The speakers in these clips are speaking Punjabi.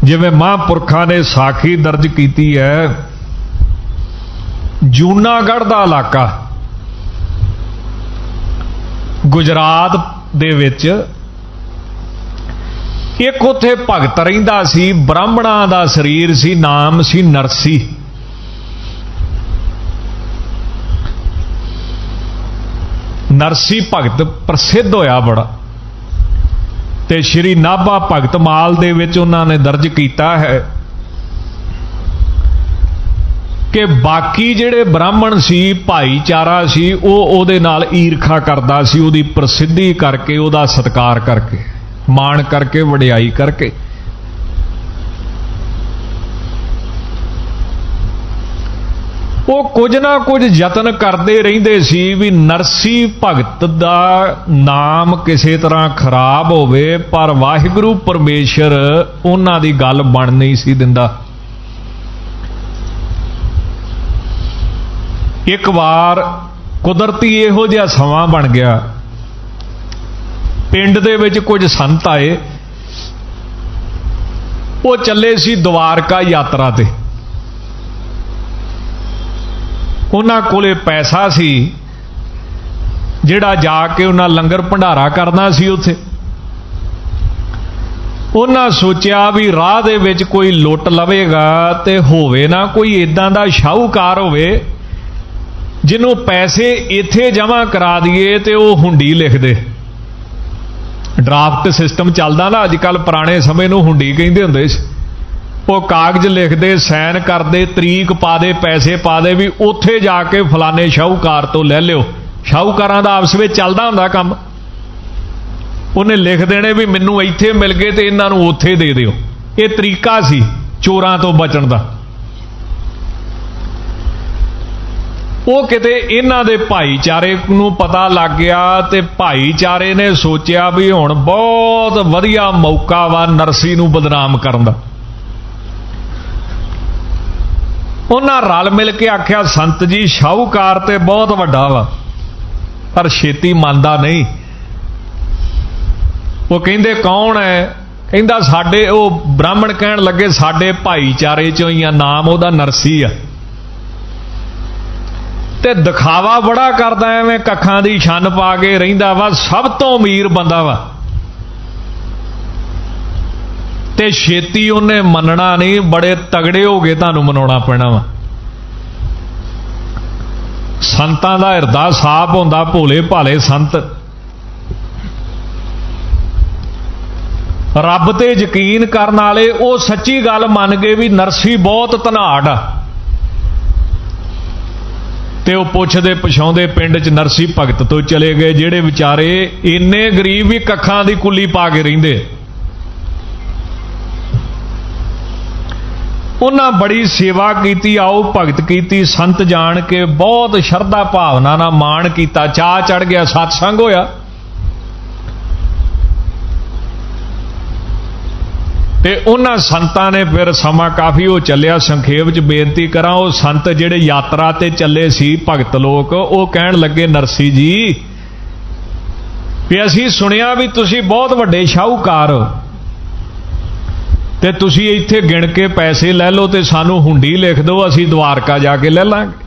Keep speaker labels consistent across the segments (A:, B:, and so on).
A: जिवें महापुरखा ने साखी दर्ज की है, जूनागढ़ का इलाका गुजरात दे विच एक उत्थे भगत रहिंदा सी, ब्राह्मणा दा शरीर सी, नाम सी नरसी। नरसी भगत प्रसिद्ध होया बड़ा, ते श्री नाभा भगत माल दे विच उन्होंने दर्ज किया है कि बाकी जिहड़े ब्राह्मण सी, भाईचारा सी, वो उहदे नाल ईरखा करदा सी, उहदी प्रसिद्धि करके, उहदा सत्कार करके, मान करके, वडियाई करके। वो कुछ ना कुछ यतन करते रहिंदे सी भी नरसी भगत दा नाम किसी तरह खराब होवे, पर वाहिगुरू परमेश्वर उन्हां दी गल बन नहीं सी दिंदा। एक बार कुदरती इहो जिहा समां बन गया, पिंड दे विच कुछ संत आए, वो चले सी द्वारका यात्रा ते। उन्हां कोले पैसा सी जिहड़ा जाके उन्हां लंगर भंडारा करना सी। उत्थे उन्हां सोचिया भी राह दे विच कोई लुट लवेगा ते होवे ना कोई इदां दा शाहूकार होवे जिन्हों पैसे इत्थे जमा करा दिए ते वो हुंडी लिख दे। ड्राफ्ट सिस्टम चलदा ना अजकल, पुराने समय नूं हुंडी कहिंदे हुंदे सी। वो कागज लिख दे, सैन कर दे, तरीक पा दे, पैसे पा दे भी उत्थे जाके फलाने शाहूकार तो ले लियो। शाहूकारां दा आपस में चलदा हुंदा काम। उन्हें लिख देने भी मैनू इत्थे मिल गए तो इन्हां नूं उत्थे दे दिओ। ये तरीका सी चोरां तो बचण दा। वो किते इन्हां दे भाईचारे नूं पता लग गया ते भाईचारे ने सोचिया भी हुण बहुत वधिया मौका वा नरसी नूं बदनाम करन दा। उन्हां रल मिल के आख्या संत जी शाहूकार ते बहुत वड्डा वा पर छेती मंनदा नहीं। वो कहिंदे कौन है? कहिंदा साडे, वो ब्राह्मण कहण लगे साडे भाईचारे चों ही आ, नाम उहदा नरसी आ ते दिखावा बड़ा करदा, एवें कखां दी छन पा के रहिंदा वा, सब तो अमीर बंदा वा ते छेती उन्हें मनना नहीं, बड़े तगड़े हो गए तुहानूं मनाउणा पैना वा। संतां दा हिरदा साफ हुंदा, भोले भाले संत रब ते यकीन करन वाले, वो सच्ची गल मन गए भी नरसी बहुत धनाड़ आ। ते वो पुछदे पछाउंदे पिंड च नरसी भगत तो चले गए, जिहड़े विचारे इन्ने गरीब भी कखां दी कुली पा के रहिंदे। उन्हां बड़ी सेवा की, आओ भगत की, संत जान के बहुत शरधा भावना ना मान किया, चाह चढ़ गया, सत्संग होया। ते उन्हां संतां ने फिर समा काफ़ी हो चलिया। संखेप च बेनती करा, वो संत जिहड़े यात्रा ते चले सी भगत लोग, वो कहण लगे नरसी जी भी असीं सुनिया भी तुसीं बहुत वड्डे शाहूकार हो ते तुसीं इत्थे गिण के पैसे लै लो ते सानू हुंडी लिख दो, असीं द्वारका जाके ले लांगे।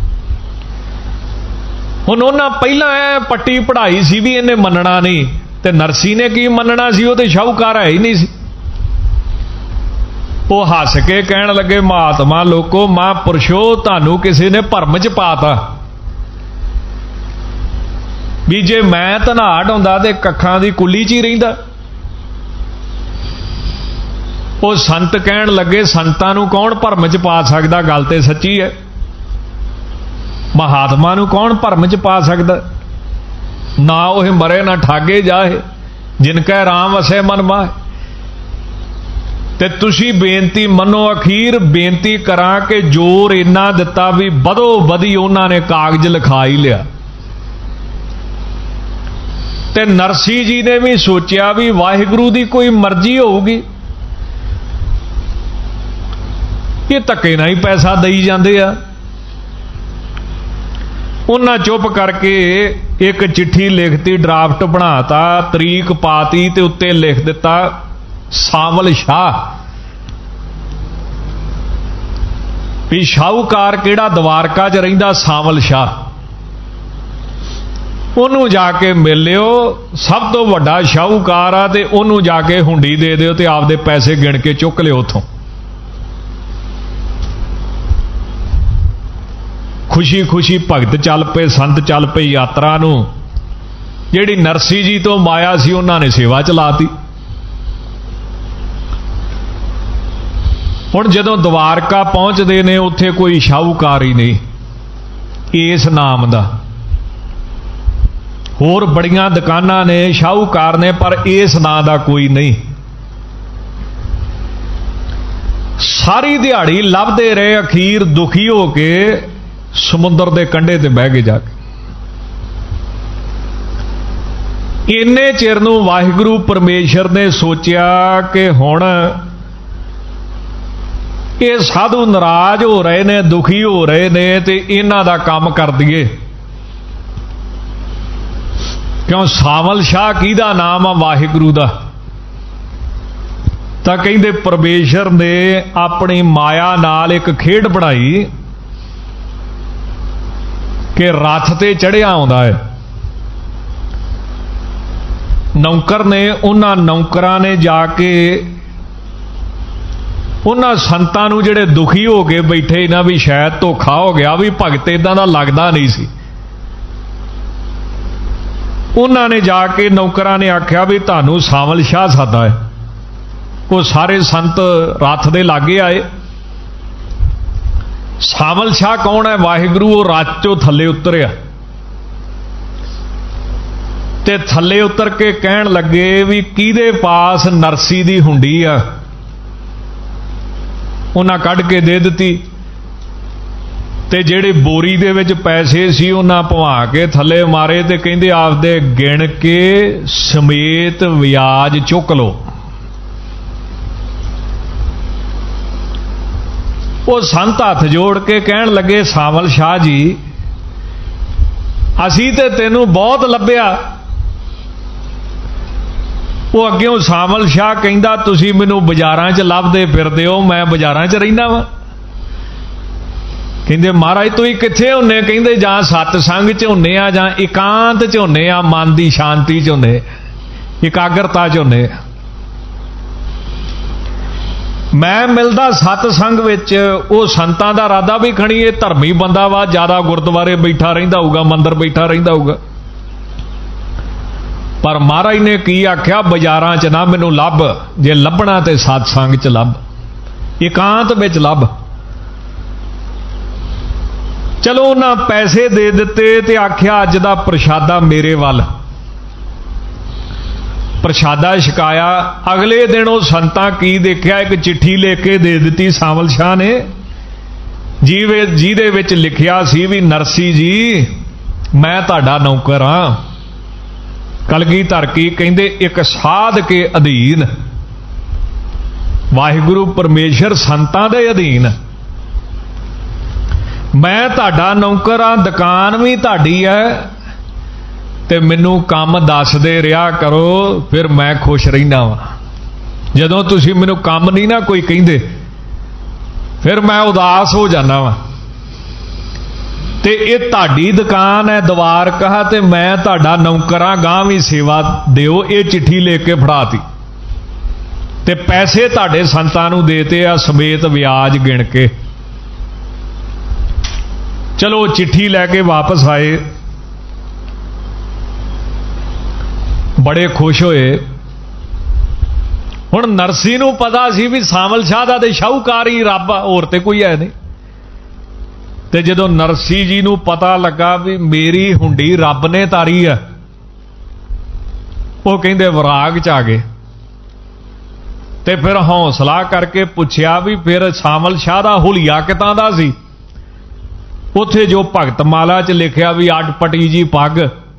A: हुण उन्हां पहिलां पट्टी पढ़ाई सी भी इन्हें मनना नहीं, ते नरसी ने की मनना सी, वो ते शाहूकार है ही नहीं सी। वो हस के कहण लगे महात्मा लोको, महापुरुषो तुहानू किसी ने भरम च पाता भी जे मैं धनाड़ हुंदा ते कखां दी कुली च ही रहिंदा। वो संत कहण लगे संतां नू कौन भरम च पा सकदा, गल ते सच्ची है। महात्मा नू कौन भरम च पा सकदा? ना वह मरे ना ठागे जाए, जिनका राम वसे मन माहे। ते तुसी बेनती मनो, अखीर बेनती करा कि जोर इन्ना दिता भी बदो बदी उन्होंने कागज लिखा ही लिया। ते नरसी जी ने भी सोचा भी वाहिगुरू दी कोई मर्जी होगी, ये धक्के ना ही पैसा दई जाते आ। उन्हें चुप करके एक चिट्ठी लिखती, ड्राफ्ट बनाता, तरीक पाती ते उत्ते लिख दिता सावल शाह ਵੀ ਸ਼ਾਹੂਕਾਰ ਕਿਹੜਾ ਦਵਾਰਕਾ 'ਚ ਰਹਿੰਦਾ, ਸਾਂਵਲ ਸ਼ਾਹ, ਉਹਨੂੰ ਜਾ ਕੇ ਮਿਲ ਲਿਓ, ਸਭ ਤੋਂ ਵੱਡਾ ਸ਼ਾਹੂਕਾਰ ਆ, ਤੇ ਉਹਨੂੰ ਜਾ ਕੇ ਹੁੰਡੀ ਦੇ ਦਿਓ ਤੇ ਆਪਦੇ ਪੈਸੇ ਗਿਣ ਕੇ ਚੁੱਕ ਲਿਓ ਉੱਥੋਂ। ਖੁਸ਼ੀ ਖੁਸ਼ੀ ਭਗਤ ਚੱਲ ਪਏ, ਸੰਤ ਚੱਲ ਪਏ ਯਾਤਰਾ ਨੂੰ। ਜਿਹੜੀ ਨਰਸੀ ਜੀ ਤੋਂ ਮਾਇਆ ਸੀ ਉਹਨਾਂ ਨੇ ਸੇਵਾ ਚਲਾਤੀ। ਹੁਣ ਜਦੋਂ ਦਵਾਰਕਾ ਪਹੁੰਚਦੇ ਨੇ, ਉੱਥੇ ਕੋਈ ਸ਼ਾਹੂਕਾਰ ਹੀ ਨਹੀਂ ਇਸ ਨਾਮ ਦਾ। ਹੋਰ ਬੜੀਆਂ ਦੁਕਾਨਾਂ ਨੇ, ਸ਼ਾਹੂਕਾਰ ਨੇ, ਪਰ ਇਸ ਨਾਂ ਦਾ ਕੋਈ ਨਹੀਂ। ਸਾਰੀ ਦਿਹਾੜੀ ਲੱਭਦੇ ਰਹੇ, ਅਖੀਰ ਦੁਖੀ ਹੋ ਕੇ ਸਮੁੰਦਰ ਦੇ ਕੰਢੇ ਤੇ ਬਹਿ ਗਏ ਜਾ ਕੇ। ਇੰਨੇ ਚਿਰ ਨੂੰ ਵਾਹਿਗੁਰੂ ਪਰਮੇਸ਼ਰ ਨੇ ਸੋਚਿਆ ਕਿ ਹੁਣ ਇਹ ਸਾਧੂ ਨਾਰਾਜ਼ ਹੋ ਰਹੇ ਨੇ, ਦੁਖੀ ਹੋ ਰਹੇ ਨੇ, ਤੇ ਇਹਨਾਂ ਦਾ ਕੰਮ ਕਰ ਦਈਏ। ਕਿਉਂ ਸਾਂਵਲ ਸ਼ਾਹ ਕਿਹਦਾ ਨਾਮ ਆ? ਵਾਹਿਗੁਰੂ ਦਾ। ਤਾਂ ਕਹਿੰਦੇ ਪਰਮੇਸ਼ਰ ਨੇ ਆਪਣੀ ਮਾਇਆ ਨਾਲ ਇੱਕ ਖੇਡ ਬਣਾਈ ਕਿ ਰੱਥ ਤੇ ਚੜ੍ਹਿਆ ਆਉਂਦਾ ਹੈ। ਨੌਕਰ ਨੇ, ਉਹਨਾਂ ਨੌਕਰਾਂ ਨੇ ਜਾ ਕੇ ਉਹਨਾਂ ਸੰਤਾਂ ਨੂੰ ਜਿਹੜੇ ਦੁਖੀ ਹੋ ਕੇ ਬੈਠੇ ਨਾ ਵੀ ਸ਼ਾਇਦ ਧੋਖਾ ਹੋ ਗਿਆ, ਵੀ ਭਗਤ ਇਦਾਂ ਦਾ ਲੱਗਦਾ ਨਹੀਂ ਸੀ, ਉਹਨਾਂ ਨੇ ਜਾ ਕੇ ਨੌਕਰਾਂ ਨੇ ਆਖਿਆ ਵੀ ਤੁਹਾਨੂੰ ਸਾਂਵਲ ਸ਼ਾਹ ਸਾਦਾ ਹੈ। ਉਹ ਸਾਰੇ ਸੰਤ ਰੱਥ ਦੇ ਲਾਗੇ ਆਏ। ਸਾਂਵਲ ਸ਼ਾਹ ਕੌਣ ਹੈ? ਵਾਹਿਗੁਰੂ। ਉਹ ਰੱਥ ਚੋਂ ਥੱਲੇ ਉਤਰਿਆ ਤੇ ਥੱਲੇ ਉਤਰ ਕੇ ਕਹਿਣ ਲੱਗੇ ਵੀ ਕਿਹਦੇ ਪਾਸ ਨਰਸੀ ਦੀ ਹੁੰਡੀ ਆ? ਉਹਨਾਂ ਕੱਢ ਕੇ ਦੇ ਦਿੱਤੀ, ਤੇ ਜਿਹੜੇ ਬੋਰੀ ਦੇ ਵਿੱਚ ਪੈਸੇ ਸੀ ਉਹਨਾਂ ਭਵਾ ਕੇ ਥੱਲੇ ਮਾਰੇ, ਤੇ ਕਹਿੰਦੇ ਆਪਦੇ ਗਿਣ ਕੇ ਸਮੇਤ ਵਿਆਜ ਚੁੱਕ ਲਓ। ਉਹ ਸੰਤ ਹੱਥ ਜੋੜ ਕੇ ਕਹਿਣ ਲੱਗੇ, ਸਾਂਵਲ ਸ਼ਾਹ ਜੀ, ਅਸੀਂ ਤੇ ਤੈਨੂੰ ਬਹੁਤ ਲੱਭਿਆ। ਉਹ ਅੱਗਿਓਂ ਸਾਂਵਲ ਸ਼ਾਹ ਕਹਿੰਦਾ, ਤੁਸੀਂ ਮੈਨੂੰ ਬਾਜ਼ਾਰਾਂ 'ਚ ਲੱਭਦੇ ਫਿਰਦੇ ਹੋ, ਮੈਂ ਬਾਜ਼ਾਰਾਂ 'ਚ ਰਹਿੰਦਾ ਵਾਂ। ਕਹਿੰਦੇ ਮਹਾਰਾਜ ਤੁਸੀਂ ਕਿੱਥੇ ਹੁੰਨੇ? ਕਹਿੰਦੇ ਜਾਂ ਸਤਸੰਗ 'ਚ ਹੁੰਨੇ ਆ, ਜਾਂ ਇਕਾਂਤ 'ਚ ਹੁੰਨੇ ਆ, ਮਨ ਦੀ ਸ਼ਾਂਤੀ 'ਚ ਹੁੰਨੇ, ਇਕਾਗਰਤਾ 'ਚ ਹੁੰਨੇ। ਮੈਂ ਮਿਲਦਾ ਸਤਸੰਗ ਵਿੱਚ। ਉਹ ਸੰਤਾਂ ਦਾ ਇਰਾਦਾ ਵੀ ਖਣੀ ਇਹ ਧਰਮੀ ਬੰਦਾ ਵਾ, ਜ਼ਿਆਦਾ ਗੁਰਦੁਆਰੇ ਬੈਠਾ ਰਹਿੰਦਾ ਹੋਊਗਾ, ਮੰਦਰ ਬੈਠਾ ਰਹਿੰਦਾ ਹੋਊਗਾ, ਪਰ ਮਹਾਰਾਜ ਨੇ ਕੀ ਆਖਿਆ? ਬਾਜ਼ਾਰਾਂ 'ਚ ਨਾ ਮੈਨੂੰ ਲੱਭ, ਜੇ ਲੱਭਣਾ ਤੇ ਸਤਸੰਗ 'ਚ ਲੱਭ, ਇਕਾਂਤ ਵਿੱਚ ਲੱਭ। ਚਲੋ ਉਹਨਾਂ ਪੈਸੇ ਦੇ ਦਿੱਤੇ ਤੇ ਆਖਿਆ ਅੱਜ ਦਾ ਪ੍ਰਸ਼ਾਦਾ ਮੇਰੇ ਵੱਲ। ਪ੍ਰਸ਼ਾਦਾ ਛਕਾਇਆ। ਅਗਲੇ ਦਿਨ ਉਹ ਸੰਤਾਂ ਕੀ ਦੇਖਿਆ? ਇੱਕ ਚਿੱਠੀ ਲਿਖ ਕੇ ਦੇ ਦਿੱਤੀ ਸਾਂਵਲ ਸ਼ਾਹ ਨੇ, ਜਿਹਦੇ ਵਿੱਚ ਲਿਖਿਆ ਸੀ ਵੀ ਨਰਸੀ ਜੀ, ਮੈਂ ਤੁਹਾਡਾ ਨੌਕਰ ਹਾਂ। ਕਲਗੀਧਰ ਕੀ ਕਹਿੰਦੇ, ਇੱਕ ਸਾਧ ਕੇ ਅਧੀਨ। ਵਾਹਿਗੁਰੂ ਪਰਮੇਸ਼ਰ ਸੰਤਾਂ ਦੇ ਅਧੀਨ। ਮੈਂ ਤੁਹਾਡਾ ਨੌਕਰ ਹਾਂ, ਦੁਕਾਨ ਵੀ ਤੁਹਾਡੀ ਹੈ, ਤੇ ਮੈਨੂੰ ਕੰਮ ਦੱਸਦੇ ਰਿਹਾ ਕਰੋ, ਫਿਰ ਮੈਂ ਖੁਸ਼ ਰਹਿੰਦਾ ਵਾਂ। ਜਦੋਂ ਤੁਸੀਂ ਮੈਨੂੰ ਕੰਮ ਨਹੀਂ ਨਾ ਕੋਈ ਕਹਿੰਦੇ, ਫਿਰ ਮੈਂ ਉਦਾਸ ਹੋ ਜਾਂਦਾ ਵਾਂ। ਤੇ ਇਹ ਤੁਹਾਡੀ ਦੁਕਾਨ ਹੈ ਦਵਾਰਕਾ, ਤੇ ਮੈਂ ਤੁਹਾਡਾ ਨੌਕਰ ਹਾਂ, ਗਾਂ ਵੀ ਸੇਵਾ ਦਿਓ। ਇਹ ਚਿੱਠੀ ਲੈ ਕੇ ਫੜਾਤੀ, ਤੇ ਪੈਸੇ ਤੁਹਾਡੇ ਸੰਤਾਂ ਨੂੰ ਦੇਤੇ ਆ, ਸਮੇਤ ਵਿਆਜ ਗਿਣ ਕੇ। ਚਲੋ ਚਿੱਠੀ ਲੈ ਕੇ ਵਾਪਸ ਆਏ, ਬੜੇ ਖੁਸ਼ ਹੋਏ। ਹੁਣ ਨਰਸੀ ਨੂੰ ਪਤਾ ਸੀ ਵੀ ਸਾਂਵਲ ਸ਼ਾਹ ਦਾ ਤੇ ਸ਼ਾਹੂਕਾਰ ਹੀ ਰੱਬ ਆ, ਹੋਰ ਤੇ ਕੋਈ ਹੈ ਨਹੀਂ। ਤੇ ਜਦੋਂ ਨਰਸੀ ਜੀ ਨੂੰ ਪਤਾ ਲੱਗਾ ਵੀ ਮੇਰੀ ਹੁੰਡੀ ਰੱਬ ਨੇ ਤਾਰੀ ਆ, ਉਹ ਕਹਿੰਦੇ ਵਿਰਾਗ 'ਚ ਆ ਗਏ। ਤੇ ਫਿਰ ਹੌਸਲਾ ਕਰਕੇ ਪੁੱਛਿਆ ਵੀ ਫਿਰ ਸਾਂਵਲ ਸ਼ਾਹ ਦਾ ਹੁਲੀਆ ਕਿਤਾਂ ਦਾ ਸੀ? ਉੱਥੇ ਜੋ ਭਗਤ ਮਾਲਾ 'ਚ ਲਿਖਿਆ ਵੀ ਅਟਪਟੀ ਜੀ ਪੱਗ,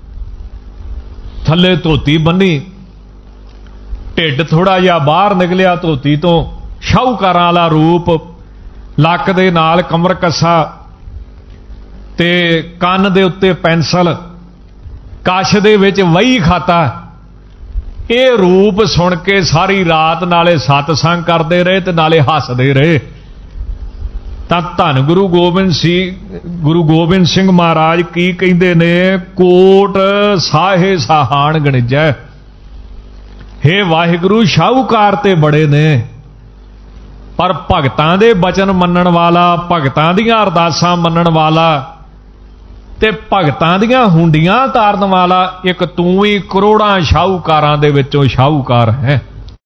A: ਥੱਲੇ ਧੋਤੀ ਬੰਨੀ, ਢਿੱਡ ਥੋੜਾ ਜਿਹਾ ਬਾਹਰ ਨਿਕਲਿਆ ਧੋਤੀ ਤੋਂ, ਸ਼ਾਹੂਕਾਰਾਂ ਵਾਲਾ ਰੂਪ, ਲੱਕ ਦੇ ਨਾਲ ਕਮਰ ਕੱਸਾ, ਤੇ ਕੰਨ ਦੇ ਉੱਤੇ ਪੈਨਸਲ, ਕਛ ਦੇ ਵਿੱਚ ਵਹੀ ਖਾਤਾ। ਇਹ ਰੂਪ ਸੁਣ ਕੇ ਸਾਰੀ ਰਾਤ ਨਾਲੇ ਸਤਸੰਗ ਕਰਦੇ ਰਹੇ ਤੇ ਨਾਲੇ ਹੱਸਦੇ ਰਹੇ। ਤਾਂ ਧੰਨ ਗੁਰੂ ਗੋਬਿੰਦ ਸਿੰਘ ਮਹਾਰਾਜ ਕੀ ਕਹਿੰਦੇ ਨੇ? ਕੋਟ ਸਾਹੇ ਸਾਹਾਨ ਗਣਿਜੈ। ਹੇ ਵਾਹਿਗੁਰੂ, ਸ਼ਾਹੂਕਾਰ ਤੇ ਬੜੇ ਨੇ, ਪਰ ਭਗਤਾਂ ਦੇ ਬਚਨ ਮੰਨਣ ਵਾਲਾ, ਭਗਤਾਂ ਦੀਆਂ ਅਰਦਾਸਾਂ ਮੰਨਣ ਵਾਲਾ ਤੇ ਭਗਤਾਂ ਦੀਆਂ ਹੁੰਡੀਆਂ ਤਾਰਨ ਵਾਲਾ ਇੱਕ ਤੂੰ ਹੀ ਕਰੋੜਾਂ ਸ਼ਾਹੂਕਾਰਾਂ ਦੇ ਵਿੱਚੋਂ ਸ਼ਾਹੂਕਾਰ ਹੈ।